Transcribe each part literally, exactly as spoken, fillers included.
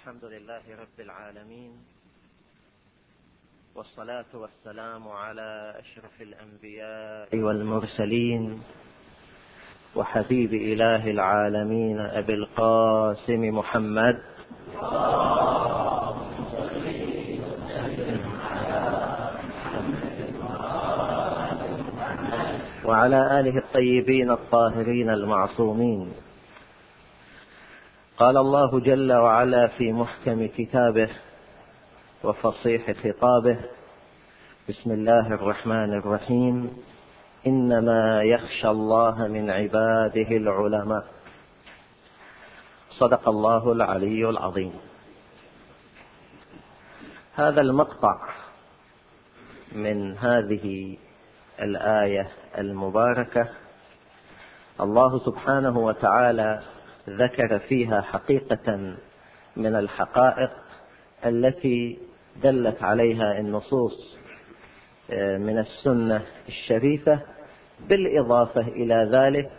الحمد لله رب العالمين، والصلاة والسلام على أشرف الأنبياء والمرسلين وحبيب إله العالمين أبي القاسم محمد وعلى آله الطيبين الطاهرين المعصومين. قال الله جل وعلا في محكم كتابه وفصيح خطابه: بسم الله الرحمن الرحيم، إنما يخشى الله من عباده العلماء. صدق الله العلي العظيم. هذا المقطع من هذه الآية المباركة الله سبحانه وتعالى ذكر فيها حقيقة من الحقائق التي دلت عليها النصوص من السنة الشريفة، بالإضافة إلى ذلك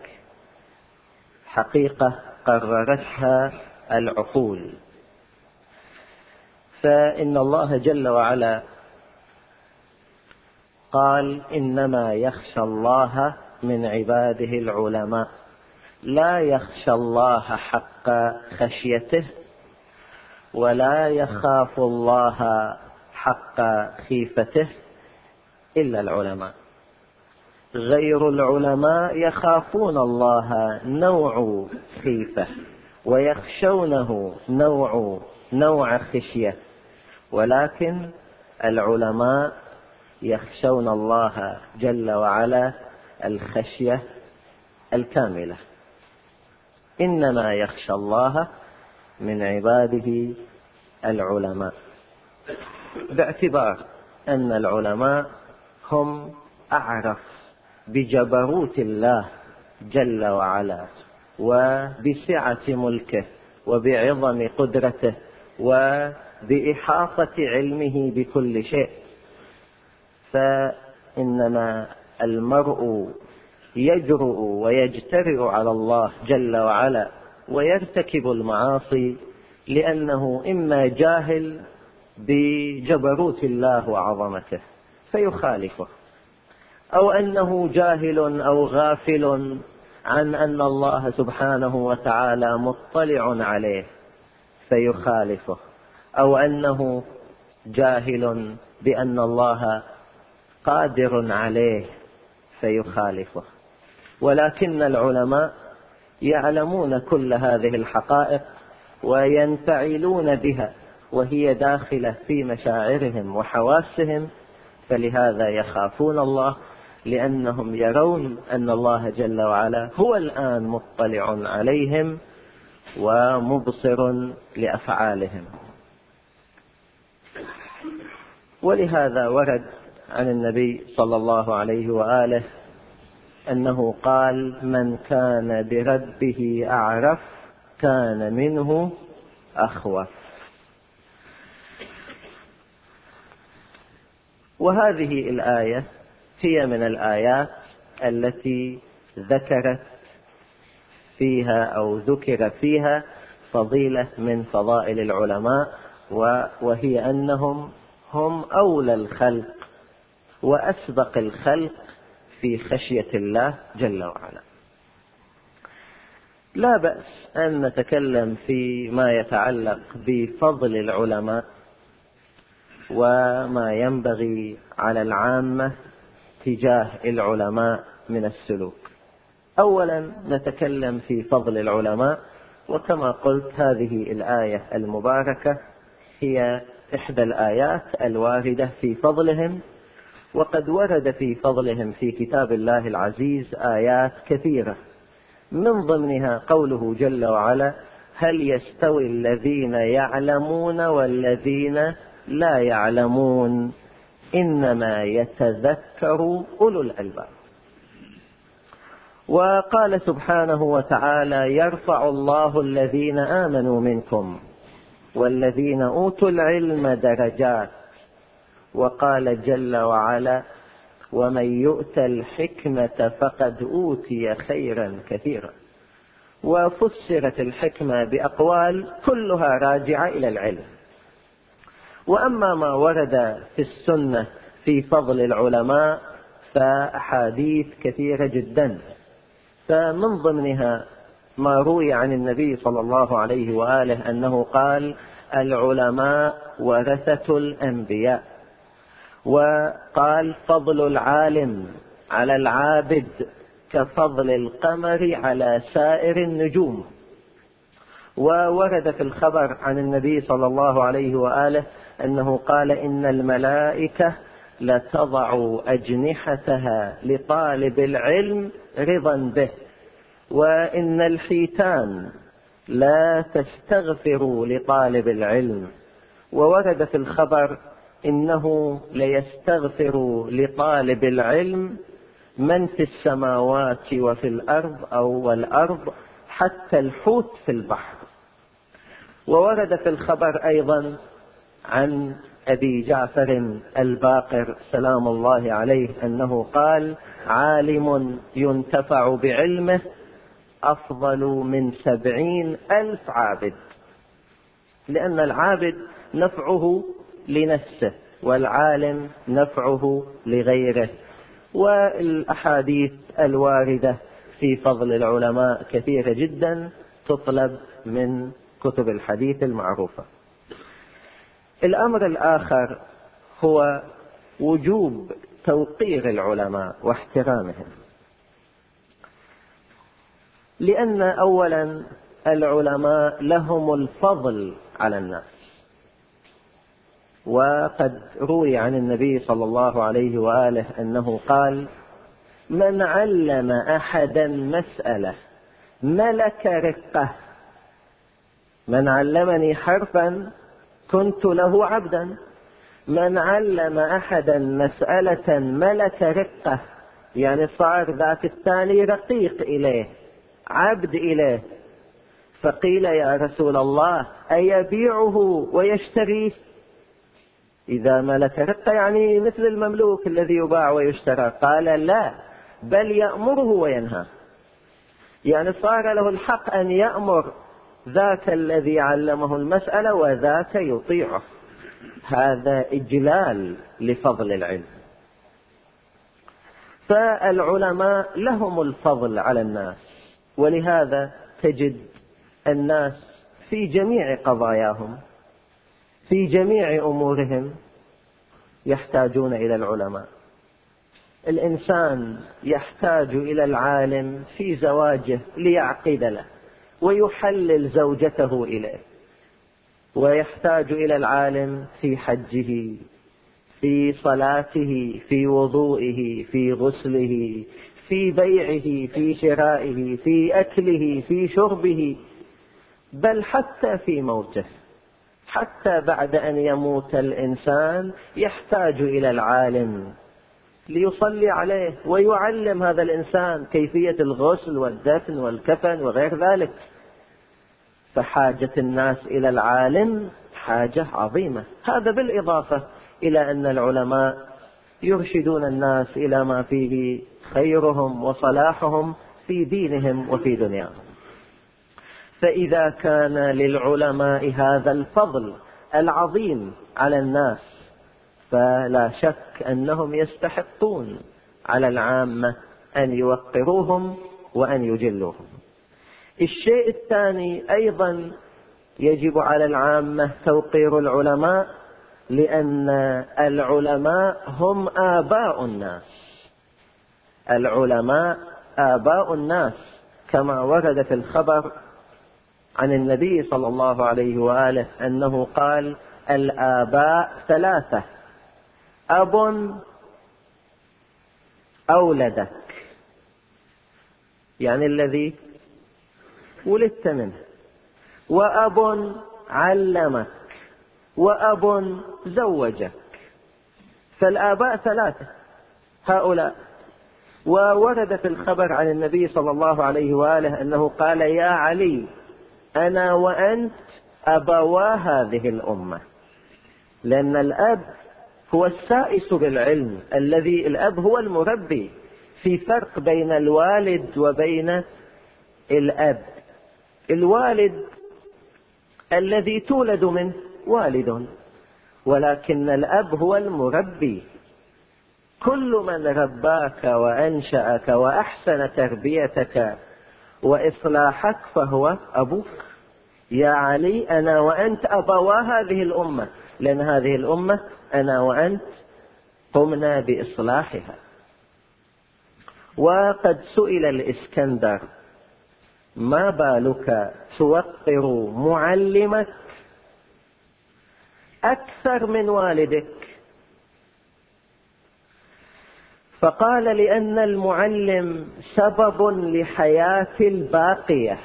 حقيقة قررتها العقول. فإن الله جل وعلا قال: إنما يخشى الله من عباده العلماء. لا يخشى الله حق خشيته، ولا يخاف الله حق خيفته إلا العلماء. غير العلماء يخافون الله نوع خيفة، ويخشونه نوع نوع خشية، ولكن العلماء يخشون الله جل وعلا الخشية الكاملة. إنما يخشى الله من عباده العلماء، باعتبار أن العلماء هم أعرف بجبروت الله جل وعلا وبسعة ملكه وبعظم قدرته وبإحاطة علمه بكل شيء. فإنما المرء يجرؤ ويجترئ على الله جل وعلا ويرتكب المعاصي لأنه إما جاهل بجبروت الله وعظمته فيخالفه، أو أنه جاهل أو غافل عن أن الله سبحانه وتعالى مطلع عليه فيخالفه، أو أنه جاهل بأن الله قادر عليه فيخالفه. ولكن العلماء يعلمون كل هذه الحقائق وينفعلون بها، وهي داخلة في مشاعرهم وحواسهم، فلهذا يخافون الله، لأنهم يرون أن الله جل وعلا هو الآن مطلع عليهم ومبصر لأفعالهم. ولهذا ورد عن النبي صلى الله عليه وآله أنه قال: من كان بربه أعرف كان منه أخوف. وهذه الآية هي من الآيات التي ذكرت فيها أو ذكر فيها فضيلة من فضائل العلماء، وهي أنهم هم أولى الخلق وأسبق الخلق في خشية الله جل وعلا. لا بأس أن نتكلم في ما يتعلق بفضل العلماء وما ينبغي على العامة تجاه العلماء من السلوك. أولا نتكلم في فضل العلماء، وكما قلت هذه الآية المباركة هي إحدى الآيات الواردة في فضلهم، وقد ورد في فضلهم في كتاب الله العزيز آيات كثيرة، من ضمنها قوله جل وعلا: هل يستوي الذين يعلمون والذين لا يعلمون إنما يتذكر أولو الألباب. وقال سبحانه وتعالى: يرفع الله الذين آمنوا منكم والذين أوتوا العلم درجات. وقال جل وعلا: ومن يؤت الحكمة فقد أوتي خيرا كثيرا. وفسرت الحكمة بأقوال كلها راجعة إلى العلم. وأما ما ورد في السنة في فضل العلماء فأحاديث كثيرة جدا، فمن ضمنها ما روي عن النبي صلى الله عليه وآله أنه قال: العلماء ورثة الأنبياء. وقال: فضل العالم على العابد كفضل القمر على سائر النجوم. وورد في الخبر عن النبي صلى الله عليه وآله أنه قال: إن الملائكة لتضع أجنحتها لطالب العلم رضا به، وإن الحيتان لا تستغفر لطالب العلم. وورد في الخبر: إنه ليستغفر لطالب العلم من في السماوات وفي الأرض أو والأرض حتى الحوت في البحر. وورد في الخبر أيضا عن أبي جعفر الباقر سلام الله عليه أنه قال: عالم ينتفع بعلمه أفضل من سبعين ألف عابد. لأن العابد نفعه لنفسه والعالم نفعه لغيره. والأحاديث الواردة في فضل العلماء كثيرة جدا تطلب من كتب الحديث المعروفة. الأمر الآخر هو وجوب توقير العلماء واحترامهم، لأن أولا العلماء لهم الفضل على الناس. وقد روي عن النبي صلى الله عليه وآله أنه قال: من علم أحدا مسألة ملك رقه، من علمني حرفا كنت له عبدا، من علم أحدا مسألة ملك رقه، يعني صار ذاك الثاني رقيق إليه، عبد إليه. فقيل: يا رسول الله أيبيعه ويشتريه؟ إذا ملك رقه يعني مثل المملوك الذي يباع ويشترى. قال: لا، بل يأمره وينهى، يعني صار له الحق أن يأمر ذاك الذي علمه المسألة وذاك يطيعه. هذا إجلال لفضل العلم. فالعلماء لهم الفضل على الناس، ولهذا تجد الناس في جميع قضاياهم في جميع أمورهم يحتاجون إلى العلماء. الإنسان يحتاج إلى العالم في زواجه ليعقد له ويحلل زوجته إليه، ويحتاج إلى العالم في حجه، في صلاته، في وضوئه، في غسله، في بيعه، في شرائه، في أكله، في شربه، بل حتى في موته. حتى بعد أن يموت الإنسان يحتاج إلى العالم ليصلي عليه ويعلم هذا الإنسان كيفية الغسل والدفن والكفن وغير ذلك. فحاجة الناس إلى العالم حاجة عظيمة. هذا بالإضافة إلى أن العلماء يرشدون الناس إلى ما فيه خيرهم وصلاحهم في دينهم وفي دنياهم. فإذا كان للعلماء هذا الفضل العظيم على الناس، فلا شك أنهم يستحقون على العامة أن يوقروهم وأن يجلوهم. الشيء الثاني أيضا يجب على العامة توقير العلماء، لأن العلماء هم آباء الناس. العلماء آباء الناس، كما ورد في الخبر عن النبي صلى الله عليه وآله أنه قال: الآباء ثلاثة: أب أولدك، يعني الذي ولدت منه، وأب علمك، وأب زوجك. فالآباء ثلاثة هؤلاء. وورد في الخبر عن النبي صلى الله عليه وآله أنه قال: يا علي، أنا وأنت أبوا هذه الأمة. لأن الأب هو السائس بالعلم، الذي الأب هو المربي. في فرق بين الوالد وبين الأب. الوالد الذي تولد منه والد، ولكن الأب هو المربي. كل من رباك وأنشأك وأحسن تربيتك وإصلاحك فهو أبوك. يا علي أنا وأنت أبوا هذه الأمة، لأن هذه الأمة أنا وأنت قمنا بإصلاحها. وقد سئل الإسكندر: ما بالك توقر معلمك أكثر من والدك؟ فقال: لأن المعلم سبب لحياة الباقية،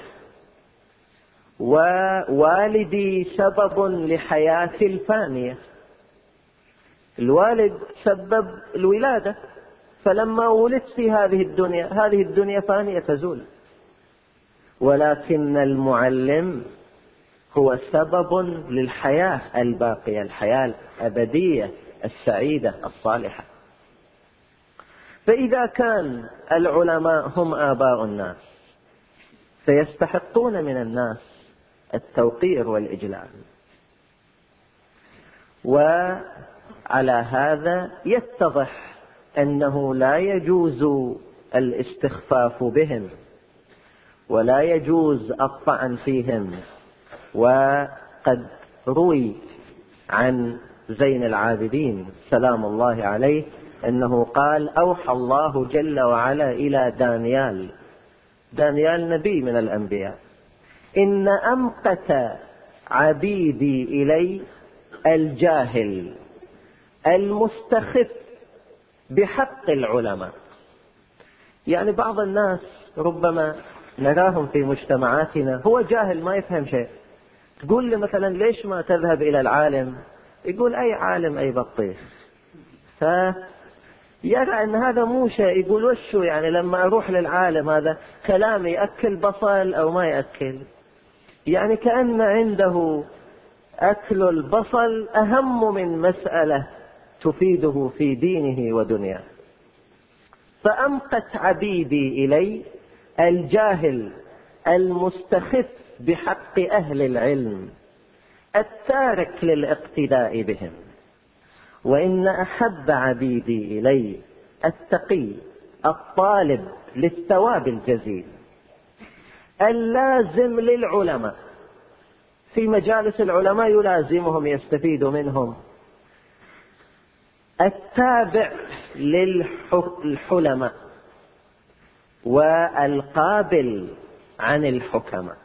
ووالدي سبب لحياة الفانية. الوالد سبب الولادة، فلما ولدت في هذه الدنيا، هذه الدنيا فانية تزول، ولكن المعلم هو سبب للحياة الباقية، الحياة الأبدية السعيدة الصالحة. فإذا كان العلماء هم آباء الناس فيستحقون من الناس التوقير والإجلال، وعلى هذا يتضح أنه لا يجوز الاستخفاف بهم ولا يجوز الطعن فيهم. وقد روي عن زين العابدين سلام الله عليه أنه قال: أوحى الله جل وعلا إلى دانيال، دانيال نبي من الأنبياء: إن أمقت عبيدي إلي الجاهل المستخف بحق العلماء. يعني بعض الناس ربما نراهم في مجتمعاتنا هو جاهل ما يفهم شيء. تقول له مثلا: ليش ما تذهب إلى العالم؟ يقول: أي عالم أي بطيخ. فيرى أن هذا مو شيء. يقول: وشو يعني لما أروح للعالم هذا كلامي يأكل بصل أو ما يأكل؟ يعني كأن عنده أكل البصل أهم من مسألة تفيده في دينه ودنياه. فأمقت عبيدي إلي الجاهل المستخف بحق أهل العلم التارك للاقتداء بهم، وإن أحب عبيدي إلي التقي الطالب للثواب الجزيل اللازم للعلماء، في مجالس العلماء يلازمهم يستفيد منهم، التابع للحلماء والقابل عن الحكماء.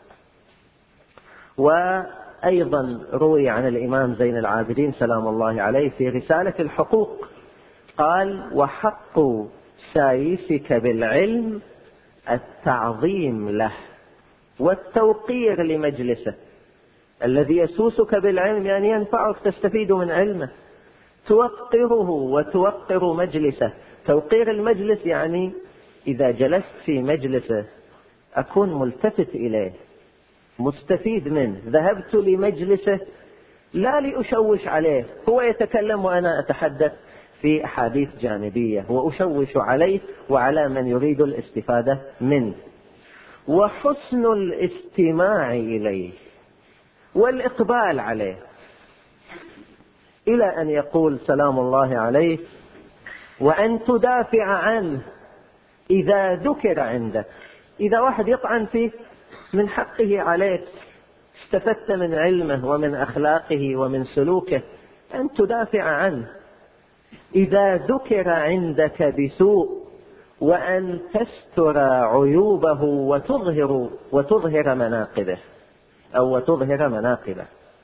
وأيضا روي عن الإمام زين العابدين سلام الله عليه في رسالة الحقوق قال: وحق سايسك بالعلم التعظيم له والتوقير لمجلسه. الذي يسوسك بالعلم يعني ينفعك، تستفيد من علمه، توقره وتوقر مجلسه. توقير المجلس يعني إذا جلست في مجلسه أكون ملتفت إليه، مستفيد منه، ذهبت لمجلسه لا لأشوش عليه، هو يتكلم وأنا أتحدث في أحاديث جانبية وأشوش عليه وعلى من يريد الاستفادة منه. وحسن الاستماع إليه والإقبال عليه، إلى أن يقول سلام الله عليه: وأن تدافع عنه إذا ذكر عندك. إذا واحد يطعن فيه من حقه عليك، استفدت من علمه ومن أخلاقه ومن سلوكه، أن تدافع عنه إذا ذكر عندك بسوء، وأن تستر عيوبه وتظهر وتظهر مناقبه أو وتظهر مناقبه.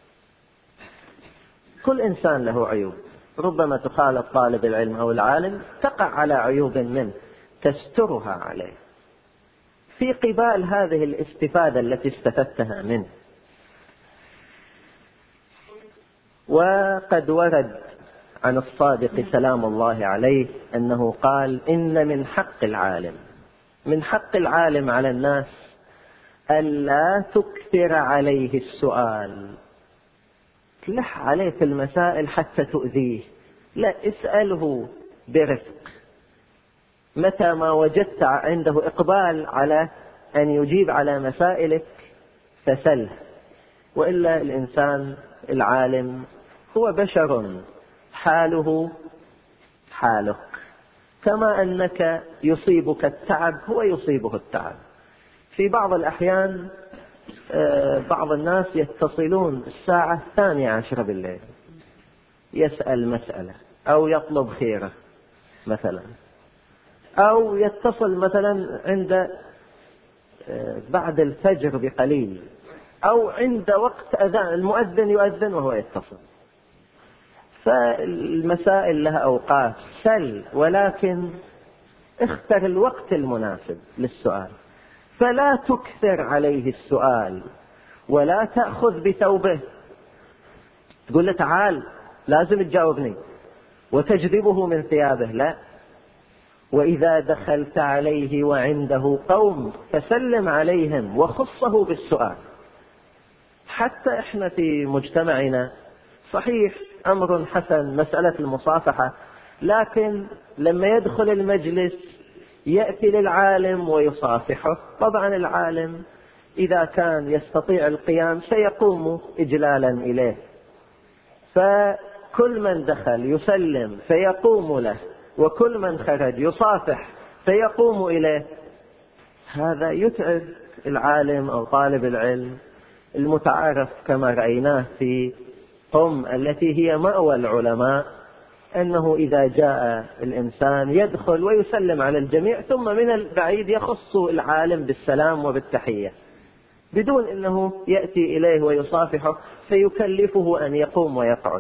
كل إنسان له عيوب، ربما تخالط طالب العلم أو العالم تقع على عيوب منه تسترها عليه في قبال هذه الاستفادة التي استفدتها منه. وقد ورد عن الصادق سلام الله عليه أنه قال: إن من حق العالم من حق العالم على الناس ألا تكثر عليه السؤال، تلح عليه في المسائل حتى تؤذيه، لا، اسأله برفق. متى ما وجدت عنده إقبال على أن يجيب على مسائلك فسله، وإلا الإنسان العالم هو بشر حاله حالك، كما أنك يصيبك التعب هو يصيبه التعب. في بعض الأحيان بعض الناس يتصلون الساعة الثانية عشرة بالليل يسأل مسألة أو يطلب خيره مثلا، أو يتصل مثلا عند بعد الفجر بقليل، أو عند وقت أذان المؤذن يؤذن وهو يتصل. فالمسائل لها أوقات، سل ولكن اختر الوقت المناسب للسؤال، فلا تكثر عليه السؤال ولا تأخذ بثوبه تقول له تعال لازم تجاوبني وتجذبه من ثيابه، لا. وإذا دخلت عليه وعنده قوم فسلم عليهم وخصه بالسؤال. حتى احنا في مجتمعنا صحيح أمر حسن مسألة المصافحة، لكن لما يدخل المجلس يأتي للعالم ويصافحه. طبعا العالم إذا كان يستطيع القيام سيقوم إجلالا إليه، فكل من دخل يسلم فيقوم له، وكل من خرج يصافح فيقوم إليه. هذا يتعب العالم أو طالب العلم المتعارف كما رأيناه في قم التي هي مأوى العلماء، أنه إذا جاء الإنسان يدخل ويسلم على الجميع، ثم من البعيد يخص العالم بالسلام وبالتحية بدون أنه يأتي إليه ويصافحه فيكلفه أن يقوم ويقعد.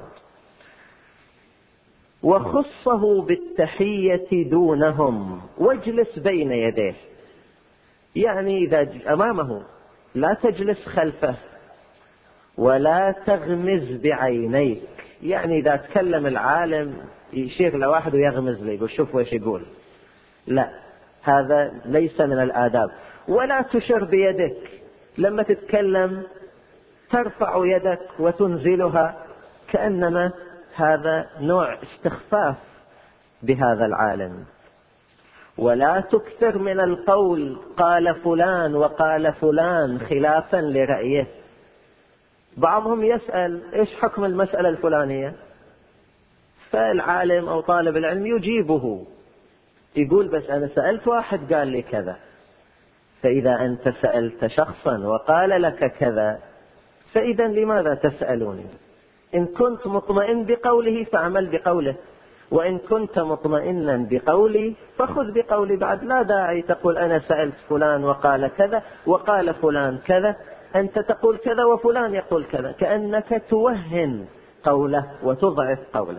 وخصه بالتحية دونهم واجلس بين يديه، يعني إذا أمامه لا تجلس خلفه ولا تغمز بعينيك، يعني إذا تكلم العالم يشير لواحد ويغمز لي وشوف ويش يقول، لا، هذا ليس من الآداب. ولا تشر بيدك لما تتكلم، ترفع يدك وتنزلها كأنما هذا نوع استخفاف بهذا العالم. ولا تكثر من القول قال فلان وقال فلان خلافا لرأيه. بعضهم يسأل إيش حكم المسألة الفلانية، فالعالم أو طالب العلم يجيبه يقول بس أنا سألت واحد قال لي كذا. فإذا أنت سألت شخصا وقال لك كذا فإذا لماذا تسألوني؟ إن كنت مطمئن بقوله فاعمل بقوله، وإن كنت مطمئنا بقولي فخذ بقولي. بعد لا داعي تقول أنا سألت فلان وقال كذا وقال فلان كذا، أنت تقول كذا وفلان يقول كذا، كأنك توهن قوله وتضعف قوله.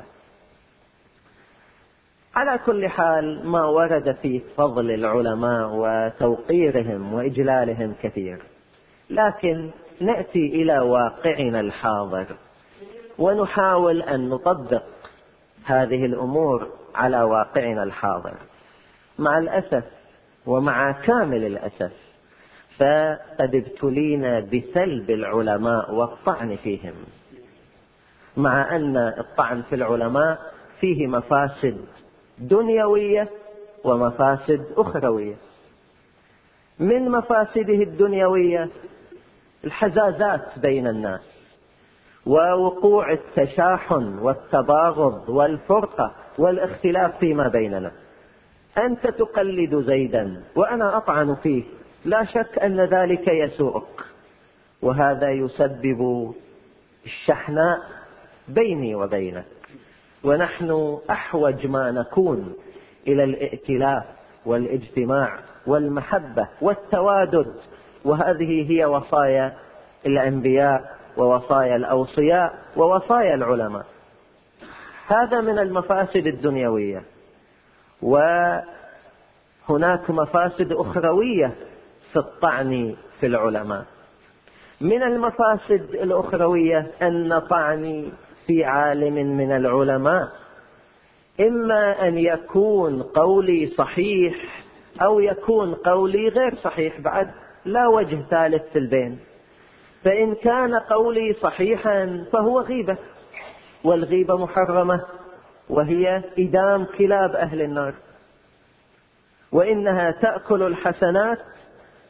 على كل حال ما ورد في فضل العلماء وتوقيرهم وإجلالهم كثير، لكن نأتي إلى واقعنا الحاضر ونحاول أن نطبق هذه الأمور على واقعنا الحاضر. مع الأسف ومع كامل الأسف فقد ابتلينا بسلب العلماء والطعن فيهم، مع أن الطعن في العلماء فيه مفاسد دنيوية ومفاسد أخروية. من مفاسده الدنيوية الحزازات بين الناس ووقوع التشاحن والتباغض والفرقة والاختلاف فيما بيننا. أنت تقلد زيدا وأنا أطعن فيه، لا شك أن ذلك يسوءك، وهذا يسبب الشحناء بيني وبينك. ونحن أحوج ما نكون إلى الائتلاف والاجتماع والمحبة والتوادد، وهذه هي وصايا الأنبياء ووصايا الأوصياء ووصايا العلماء. هذا من المفاسد الدنيوية. وهناك مفاسد أخروية في الطعن في العلماء. من المفاسد الأخروية أن طعني في عالم من العلماء إما أن يكون قولي صحيح أو يكون قولي غير صحيح، بعد لا وجه ثالث في البين. فإن كان قولي صحيحا فهو غيبة، والغيبة محرمة وهي إدام كلاب أهل النار، وإنها تأكل الحسنات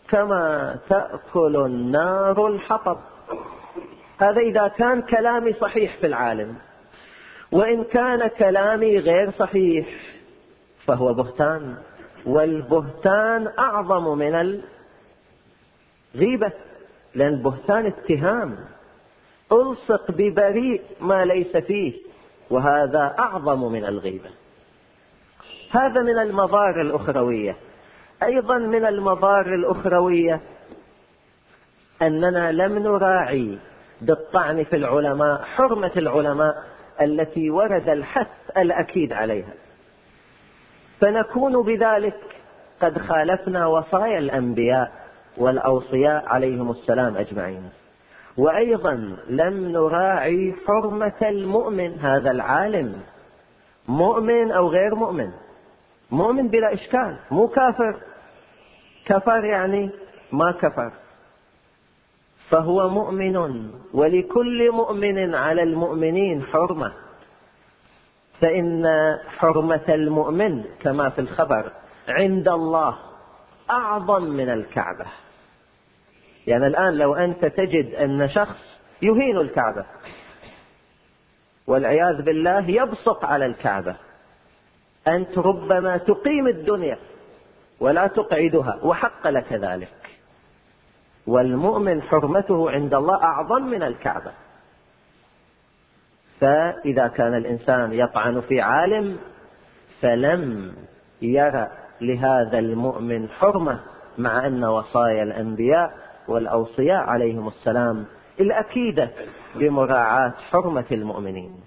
كما تأكل النار الحطب. هذا إذا كان كلامي صحيح في العالم، وإن كان كلامي غير صحيح فهو بهتان، والبهتان أعظم من الغيبة، لأن البهتان اتهام، ألصق ببريء ما ليس فيه، وهذا أعظم من الغيبة. هذا من المضار الأخروية. أيضا من المضار الأخروية أننا لم نراعي بالطعن في العلماء حرمة العلماء التي ورد الحث الأكيد عليها، فنكون بذلك قد خالفنا وصايا الأنبياء والأوصياء عليهم السلام أجمعين. وأيضا لم نراعي حرمة المؤمن، هذا العالم مؤمن أو غير مؤمن، مؤمن بلا إشكال، مو كافر، كفر يعني ما كفر، فهو مؤمن، ولكل مؤمن على المؤمنين حرمة. فإن حرمة المؤمن كما في الخبر عند الله أعظم من الكعبة. يعني الآن لو أنت تجد أن شخص يهين الكعبة والعياذ بالله يبصق على الكعبة، أنت ربما تقيم الدنيا ولا تقعدها، وحق لك ذلك. والمؤمن حرمته عند الله أعظم من الكعبة. فإذا كان الإنسان يطعن في عالم فلم يرى لهذا المؤمن حرمة، مع أن وصايا الأنبياء والأوصياء عليهم السلام الأكيدة بمراعاة حرمة المؤمنين.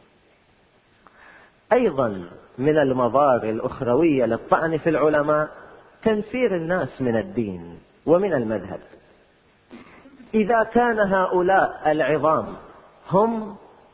أيضا من المضار الأخروية للطعن في العلماء تنفير الناس من الدين ومن المذهب. إذا كان هؤلاء العظام هم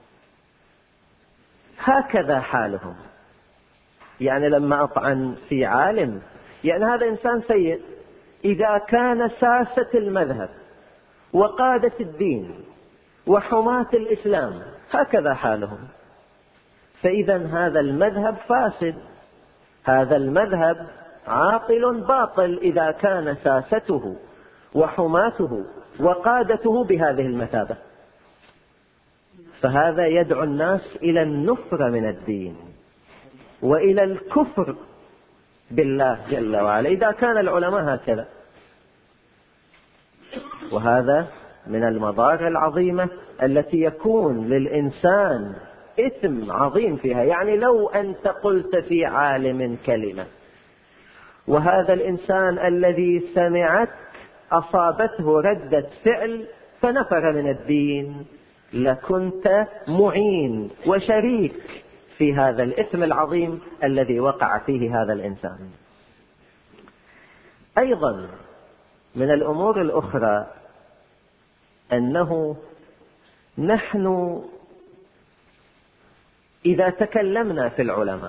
هكذا حالهم، يعني لما أطعن في عالم يعني هذا إنسان سيء، إذا كان ساسة المذهب وقادة الدين وحماة الإسلام هكذا حالهم، فإذا هذا المذهب فاسد، هذا المذهب عاطل باطل إذا كان ساسته وحماته وقادته بهذه المثابة. فهذا يدعو الناس إلى النفر من الدين وإلى الكفر بالله جل وعلا إذا كان العلماء هكذا. وهذا من المضار العظيمة التي يكون للإنسان إثم عظيم فيها. يعني لو أنت قلت في عالم كلمة وهذا الإنسان الذي سمعت أصابته ردة فعل فنفر من الدين، لكنت معين وشريك في هذا الإثم العظيم الذي وقع فيه هذا الإنسان. أيضا من الأمور الأخرى أنه نحن إذا تكلمنا في العلماء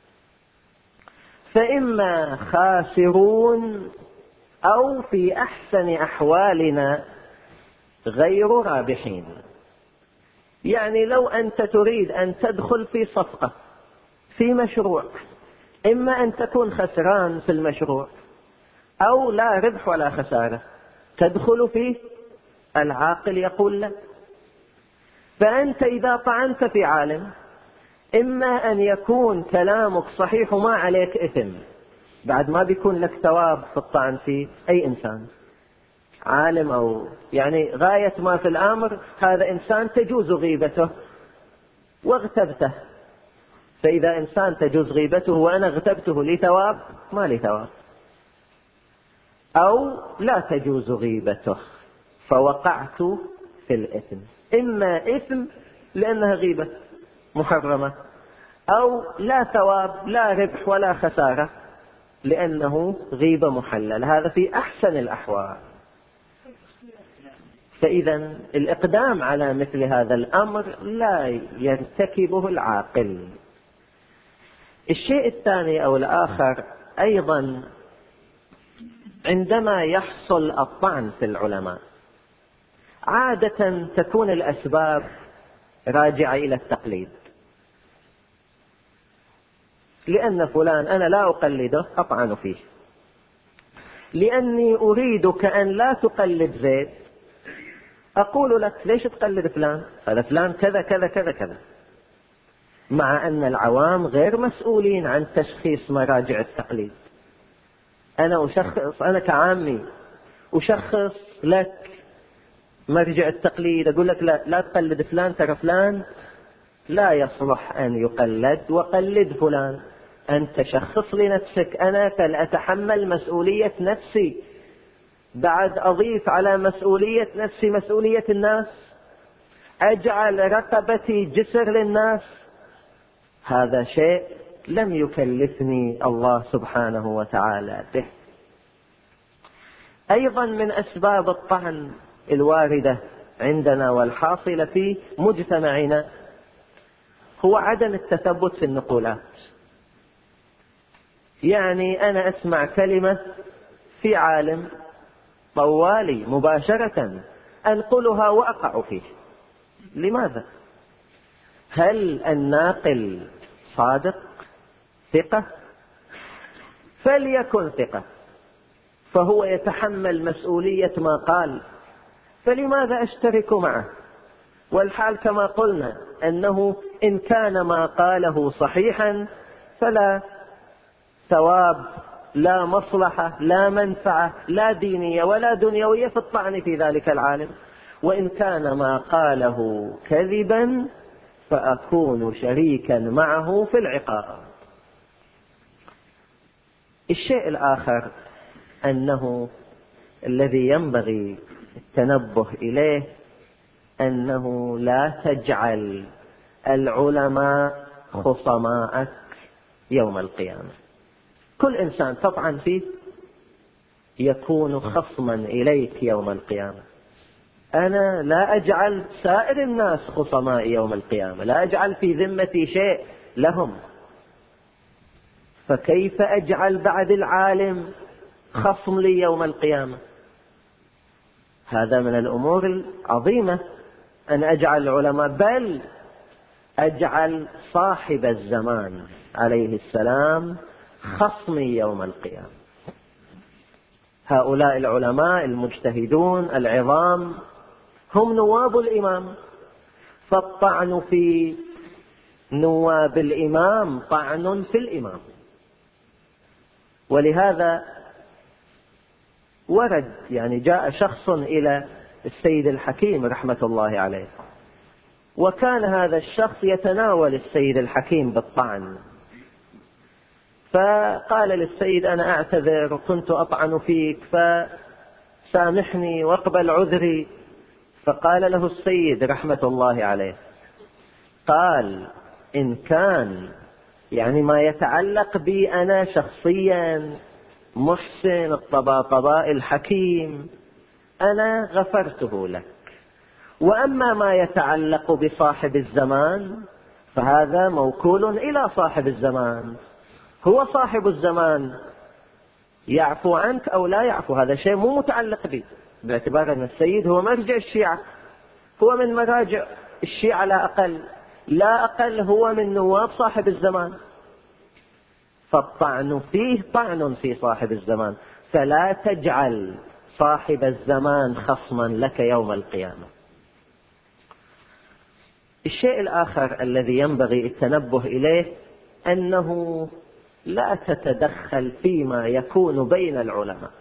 فإما خاسرون أو في أحسن أحوالنا غير رابحين. يعني لو أنت تريد أن تدخل في صفقة في مشروع، إما أن تكون خسران في المشروع أو لا ربح ولا خسارة، تدخل فيه، العاقل يقول لا. فأنت إذا طعنت في عالم إما أن يكون كلامك صحيح وما عليك إثم، بعد ما بيكون لك ثواب في الطعن في أي إنسان عالم، أو يعني غاية ما في الأمر هذا إنسان تجوز غيبته واغتبته، فإذا إنسان تجوز غيبته وأنا اغتبته لي ثواب ما لي ثواب، أو لا تجوز غيبته فوقعت في الإثم، إما إثم لأنها غيبة محرمة، أو لا ثواب لا ربح ولا خسارة لأنه غيبة محلل. هذا في أحسن الأحوال. فإذا الإقدام على مثل هذا الأمر لا يرتكبه العاقل. الشيء الثاني أو الآخر أيضا عندما يحصل الطعن في العلماء عادة تكون الأسباب راجعة إلى التقليد، لأن فلان أنا لا أقلده أطعن فيه. لأني أريدك أن لا تقلد زيد أقول لك ليش تقلد فلان؟ هذا فلان كذا كذا كذا كذا، مع أن العوام غير مسؤولين عن تشخيص مراجع التقليد. أنا أشخص، أنا كعامي أشخص لك مرجع التقليد، أقول لك لا, لا تقلد فلان، ترى فلان لا يصلح أن يقلد، وقلد فلان. أنت شخص لنفسك، أنا فلأتحمل مسؤولية نفسي، بعد أضيف على مسؤولية نفسي مسؤولية الناس، أجعل رقبتي جسر للناس. هذا شيء لم يكلفني الله سبحانه وتعالى به. أيضا من أسباب الطعن الواردة عندنا والحاصلة في مجتمعنا هو عدم التثبت في النقولات. يعني أنا أسمع كلمة في عالم طوالي مباشرة أنقلها وأقع فيه. لماذا؟ هل الناقل صادق ثقة؟ فليكن ثقة، فهو يتحمل مسؤولية ما قال، فلماذا أشترك معه؟ والحال كما قلنا أنه إن كان ما قاله صحيحا فلا ثواب، لا مصلحة، لا منفعة، لا دينية ولا دنيوية في الطعن في ذلك العالم. وإن كان ما قاله كذبا فأكون شريكا معه في العقاب. الشيء الآخر أنه الذي ينبغي التنبه إليه أنه لا تجعل العلماء خصماءك يوم القيامة. كل إنسان تطعن فيه يكون خصما إليك يوم القيامة. أنا لا أجعل سائر الناس خصماء يوم القيامة، لا أجعل في ذمتي شيء لهم، فكيف أجعل بعد العالم خصم لي يوم القيامة؟ هذا من الأمور العظيمة أن أجعل العلماء، بل أجعل صاحب الزمان عليه السلام خصمي يوم القيامة. هؤلاء العلماء المجتهدون العظام هم نواب الإمام، فالطعن في نواب الإمام طعن في الإمام. ولهذا ورد، يعني جاء شخص إلى السيد الحكيم رحمة الله عليه، وكان هذا الشخص يتناول السيد الحكيم بالطعن، فقال للسيد أنا أعتذر وكنت أطعن فيك فسامحني واقبل عذري. فقال له السيد رحمة الله عليه، قال إن كان يعني ما يتعلق بي أنا شخصيا محسن الطباطباء الحكيم أنا غفرته لك، وأما ما يتعلق بصاحب الزمان فهذا موكول إلى صاحب الزمان، هو صاحب الزمان يعفو عنك أو لا يعفو، هذا شيء مو متعلق به، باعتبار أن السيد هو مرجع الشيعة، هو من مراجع الشيعة لا أقل، لا أقل هو من نواب صاحب الزمان، فالطعن فيه طعن في صاحب الزمان، فلا تجعل صاحب الزمان خصما لك يوم القيامة. الشيء الآخر الذي ينبغي التنبه إليه أنه لا تتدخل فيما يكون بين العلماء.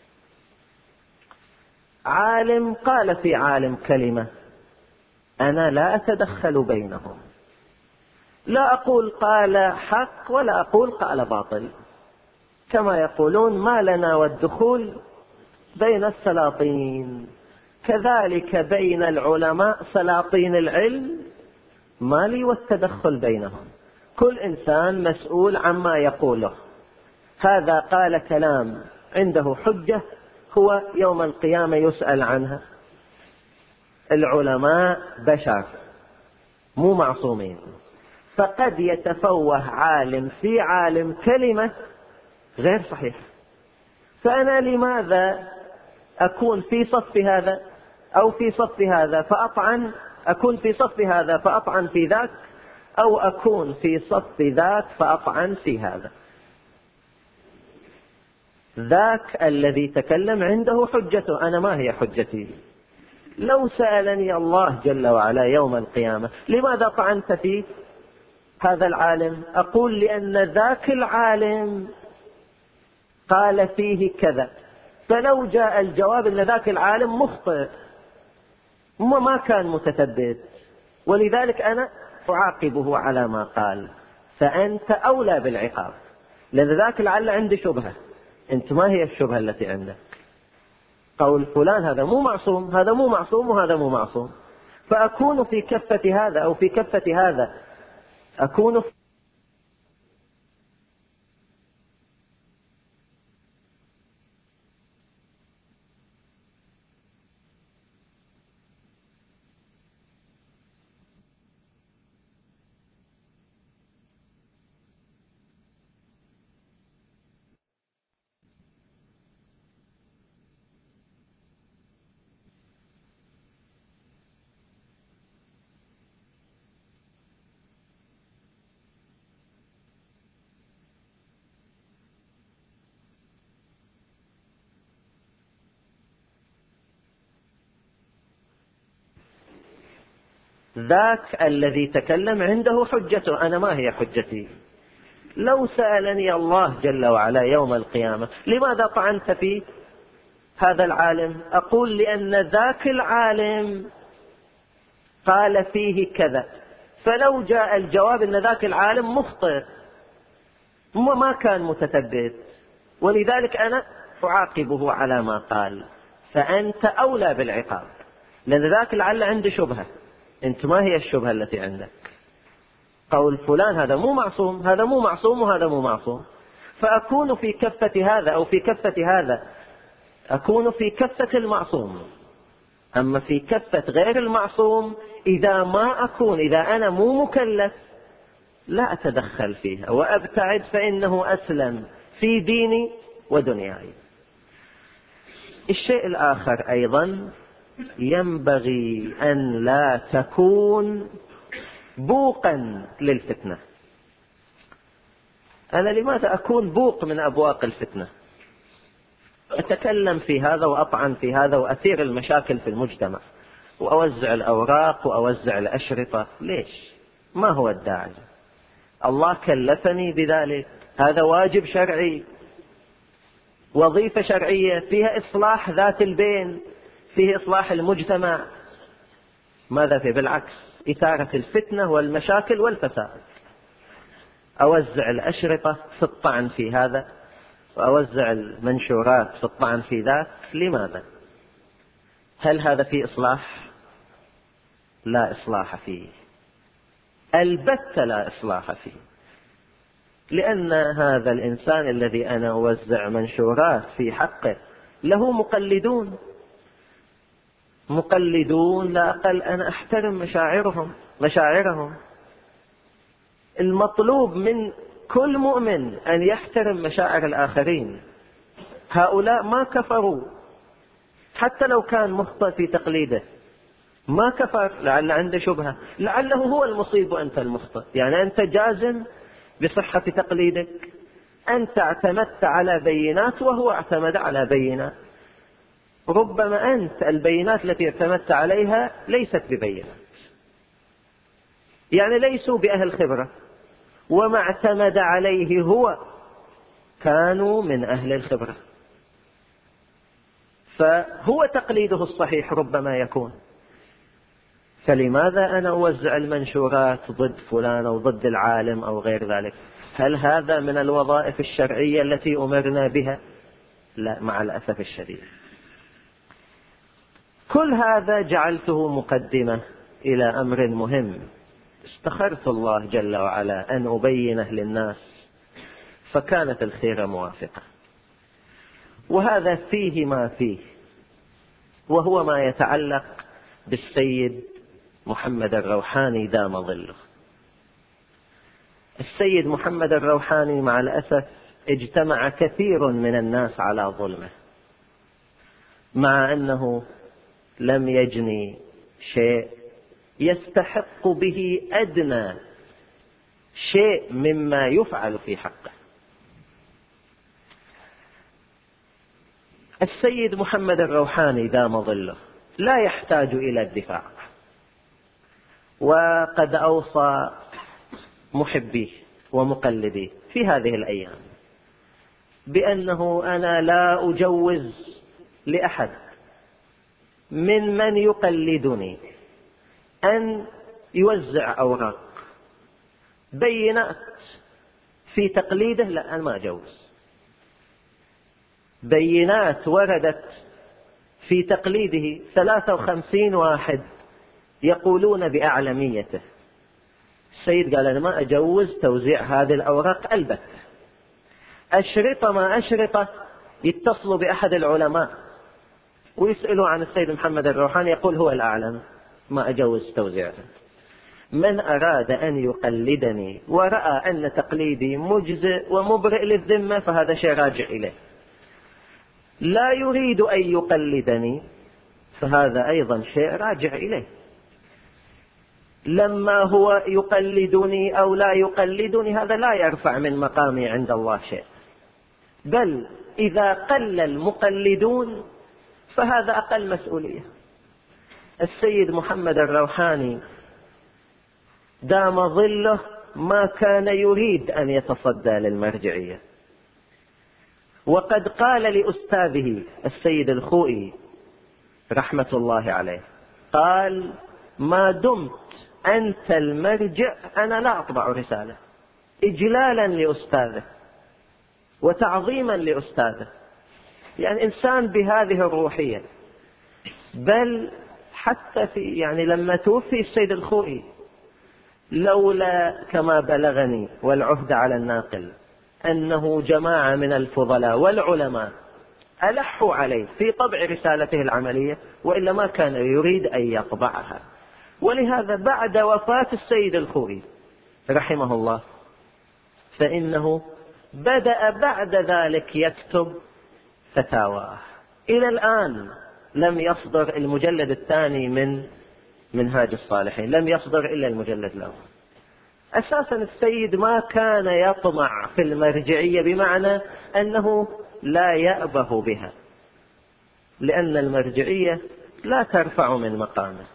عالم قال في عالم كلمة، أنا لا أتدخل بينهم، لا أقول قال حق ولا أقول قال باطل، كما يقولون ما لنا والدخول بين السلاطين، كذلك بين العلماء سلاطين العلم ما لي والتدخل بينهم، كل إنسان مسؤول عما يقوله. هذا قال كلام عنده حجة هو يوم القيامة يسأل عنها. العلماء بشر مو معصومين، فقد يتفوه عالم في عالم كلمة غير صحيحة، فأنا لماذا أكون في صف هذا أو في صف هذا فأطعن، أكون في صف هذا فأطعن في ذاك، أو أكون في صف ذاك فأطعن في هذا؟ ذاك الذي تكلم عنده حجته، أنا ما هي حجتي؟ لو سألني الله جل وعلا يوم القيامة لماذا طعنت فيه هذا العالم، أقول لأن ذاك العالم قال فيه كذا، فلو جاء الجواب أن ذاك العالم مخطئ وما كان متثبت، ولذلك أنا أعاقبه على ما قال، فأنت أولى بالعقاب، لأن ذاك لعل عنده شبهة، أنت ما هي الشبهة التي عندك؟ قول فلان هذا مو معصوم، هذا مو معصوم وهذا مو معصوم، فأكون في كفة هذا أو في كفة هذا، أكون في ذاك الذي تكلم عنده حجته، أنا ما هي حجتي؟ لو سألني الله جل وعلا يوم القيامة لماذا طعنت فيه هذا العالم، أقول لأن ذاك العالم قال فيه كذا، فلو جاء الجواب أن ذاك العالم مخطئ وما كان متثبت، ولذلك أنا أعاقبه على ما قال، فأنت أولى بالعقاب، لأن ذاك لعل عنده شبهة، أنت ما هي الشبهة التي عندك؟ قول فلان هذا مو معصوم، هذا مو معصوم وهذا مو معصوم، فأكون في كفة هذا أو في كفة هذا، أكون في كفة المعصوم، أما في كفة غير المعصوم إذا ما أكون، إذا أنا مو مكلف لا أتدخل فيها وأبتعد، فإنه أسلم في ديني ودنياي. الشيء الآخر أيضا ينبغي أن لا تكون بوقا للفتنة. أنا لماذا أكون بوق من أبواق الفتنة؟ أتكلم في هذا وأطعن في هذا وأثير المشاكل في المجتمع وأوزع الأوراق وأوزع الأشرطة، ليش؟ ما هو الداعي؟ الله كلفني بذلك، هذا واجب شرعي، وظيفة شرعية فيها إصلاح ذات البين، فيه إصلاح المجتمع. ماذا فيه؟ بالعكس، إثارة الفتنة والمشاكل والفساد. أوزع الأشرطة في الطعن في هذا وأوزع المنشورات في الطعن في ذاك، لماذا؟ هل هذا فيه إصلاح؟ لا إصلاح فيه، البتة لا إصلاح فيه، لأن هذا الإنسان الذي أنا أوزع منشورات في حقه له مقلدون، مقلدون لا أقل، أنا أحترم مشاعرهم مشاعرهم المطلوب من كل مؤمن أن يحترم مشاعر الآخرين. هؤلاء ما كفروا، حتى لو كان مخطئ في تقليده ما كفر، لعل عنده شبهة، لعله هو المصيب وأنت المخطئ، يعني أنت جازم بصحة تقليدك، أنت اعتمدت على بينات وهو اعتمد على بينات، ربما أنت البينات التي اعتمدت عليها ليست ببينات، يعني ليسوا بأهل خبرة، وما اعتمد عليه هو كانوا من أهل الخبرة، فهو تقليده الصحيح ربما يكون. فلماذا أنا أوزع المنشورات ضد فلان أو ضد العالم أو غير ذلك؟ هل هذا من الوظائف الشرعية التي أمرنا بها؟ لا، مع الأسف الشديد. كل هذا جعلته مقدمة إلى أمر مهم استخرت الله جل وعلا أن أبينه للناس، فكانت الخير موافقة. وهذا فيه ما فيه، وهو ما يتعلق بالسيد محمد الروحاني دام ظله. السيد محمد الروحاني مع الأسف اجتمع كثير من الناس على ظلمه، مع أنه لم يجني شيء يستحق به أدنى شيء مما يفعل في حقه. السيد محمد الروحاني دام ظله لا يحتاج إلى الدفاع، وقد أوصى محبيه ومقلديه في هذه الأيام بأنه أنا لا أجوز لأحد من من يقلدني أن يوزع أوراق بينات في تقليده، لا أنا ما أجوز. بينات وردت في تقليده ثلاثة وخمسين واحد يقولون بأعلميته. السيد قال أنا ما أجوز توزيع هذه الأوراق البتة. أشرطة ما أشرطة يتصلوا بأحد العلماء ويسألوا عن السيد محمد الروحاني يقول هو الأعلم، ما أجوز توزيعها. من أراد أن يقلدني ورأى أن تقليدي مجزئ ومبرئ للذمة فهذا شيء راجع إليه. لا يريد أن يقلدني فهذا أيضا شيء راجع إليه. لما هو يقلدني أو لا يقلدني هذا لا يرفع من مقامي عند الله شيء، بل إذا قل المقلدون فهذا أقل مسؤولية. السيد محمد الروحاني دام ظله ما كان يريد أن يتصدى للمرجعية، وقد قال لأستاذه السيد الخوئي رحمة الله عليه، قال ما دمت أنت المرجع أنا لا أطبع رسالة، إجلالا لأستاذه وتعظيما لأستاذه. يعني إنسان بهذه الروحية. بل حتى في يعني لما توفي السيد الخوئي لولا كما بلغني والعهد على الناقل أنه جماعة من الفضلاء والعلماء ألحوا عليه في طبع رسالته العملية، وإلا ما كان يريد أن يطبعها. ولهذا بعد وفاة السيد الخوئي رحمه الله فإنه بدأ بعد ذلك يكتب فتاواه. إلى الآن لم يصدر المجلد الثاني من منهاج الصالحين، لم يصدر إلا المجلد الأول. أساسا السيد ما كان يطمع في المرجعية بمعنى أنه لا يأبه بها، لأن المرجعية لا ترفع من مقامه.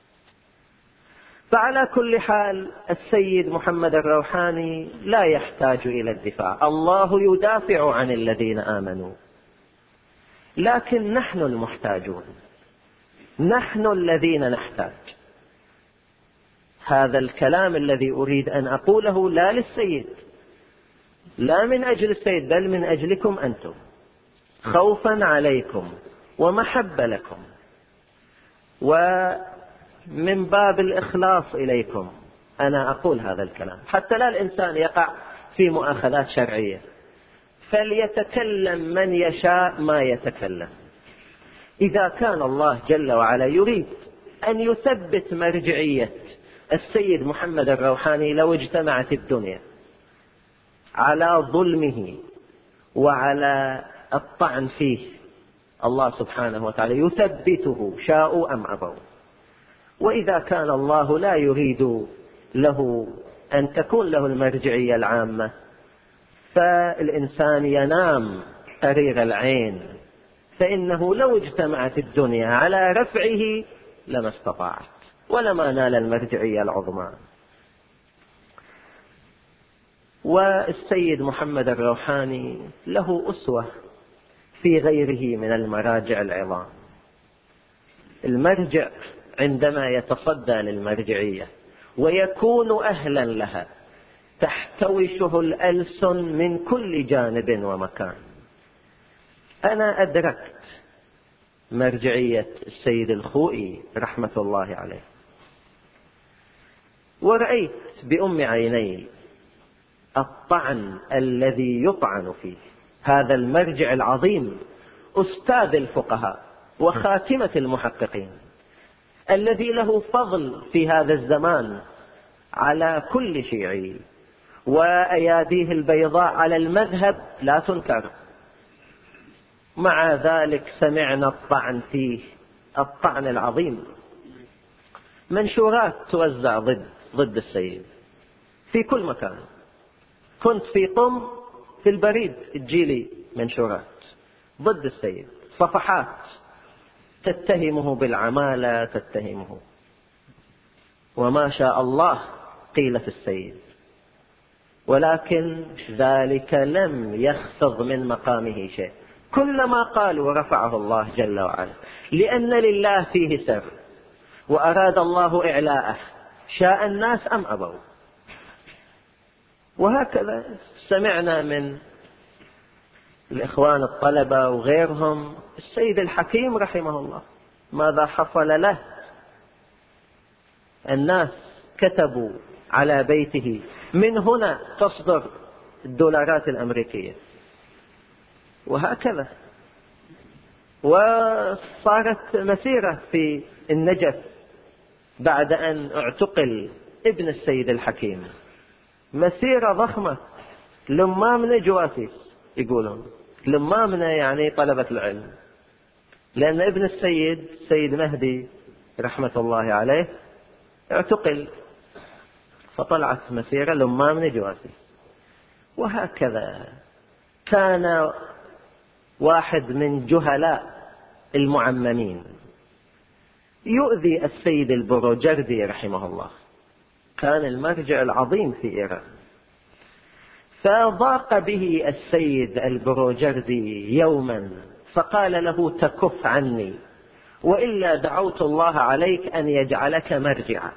فعلى كل حال السيد محمد الروحاني لا يحتاج إلى الدفاع، الله يدافع عن الذين آمنوا، لكن نحن المحتاجون، نحن الذين نحتاج. هذا الكلام الذي أريد أن أقوله لا للسيد، لا من أجل السيد، بل من أجلكم أنتم، خوفا عليكم ومحبة لكم ومن باب الإخلاص إليكم أنا أقول هذا الكلام، حتى لا الإنسان يقع في مؤاخذات شرعية. فليتكلم من يشاء ما يتكلم. إذا كان الله جل وعلا يريد أن يثبت مرجعية السيد محمد الروحاني لو اجتمعت الدنيا على ظلمه وعلى الطعن فيه، الله سبحانه وتعالى يثبته شاءوا أم أبوا. وإذا كان الله لا يريد له أن تكون له المرجعية العامة فالإنسان ينام قرير العين، فإنه لو اجتمعت الدنيا على رفعه لما استطاعت ولما نال المرجعية العظمى. والسيد محمد الروحاني له أسوة في غيره من المراجع العظام. المرجع عندما يتصدى للمرجعية ويكون أهلا لها تحتوشه الألسن من كل جانب ومكان. أنا أدركت مرجعية السيد الخوئي رحمة الله عليه، ورأيت بأم عيني الطعن الذي يطعن فيه هذا المرجع العظيم، أستاذ الفقهاء وخاتمة المحققين، الذي له فضل في هذا الزمان على كل شيعي، وأياديه البيضاء على المذهب لا تنكر. مع ذلك سمعنا الطعن فيه، الطعن العظيم. منشورات توزع ضد ضد السيد في كل مكان. كنت في قم في البريد تجيلي منشورات ضد السيد، صفحات تتهمه بالعمالة، تتهمه، وما شاء الله قيل في السيد، ولكن ذلك لم يخفض من مقامه شيء. كلما قال ورفعه الله جل وعلا، لأن لله فيه سر، وأراد الله إعلاءه، شاء الناس أم أبوا. وهكذا سمعنا من الإخوان الطلبة وغيرهم السيد الحكيم رحمه الله ماذا حصل له. الناس كتبوا على بيته، من هنا تصدر الدولارات الأمريكية، وهكذا. وصارت مسيرة في النجف بعد أن اعتقل ابن السيد الحكيم، مسيرة ضخمة، لمامنا جواسيس يقولون، لمامنا يعني طلبة العلم، لأن ابن السيد سيد مهدي رحمة الله عليه اعتقل، فطلعت مسيرة لمامنا جواسيس. وهكذا كان واحد من جهلاء المعممين يؤذي السيد البروجردي رحمه الله، كان المرجع العظيم في إيران، فضاق به السيد البروجردي يوما فقال له تكف عني، وإلا دعوت الله عليك أن يجعلك مرجعا،